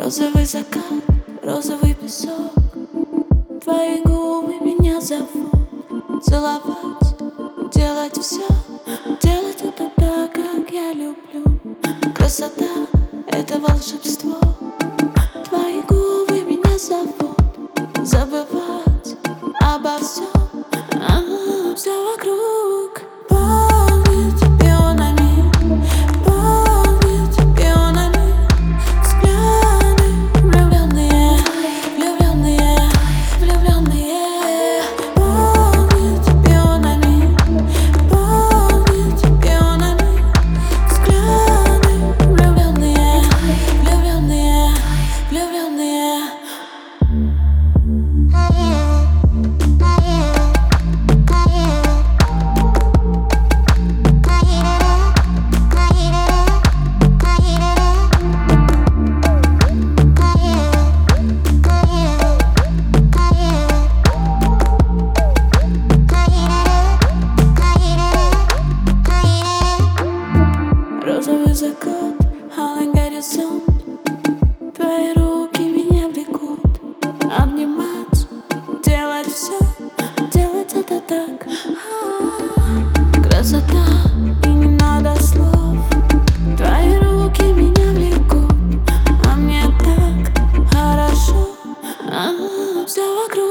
Розовый закат, розовый песок, твои губы меня зовут. Целовать, делать все, делать это так, как я люблю. Красота — это волшебство, твои губы меня зовут. Забывать обо всем, все вокруг пахнет пионами, пахнет пионами. Взгляды влюбленные, влюбленные, влюбленные. Пахнет пионами, пахнет пионами. Взгляды влюбленные, влюбленные, влюбленные. Розовый закат, алый горизонт, твои руки меня влекут. Обнимать, делать все, делать это так. Красота, и не надо слов, твои руки меня влекут. А мне так хорошо, все вокруг.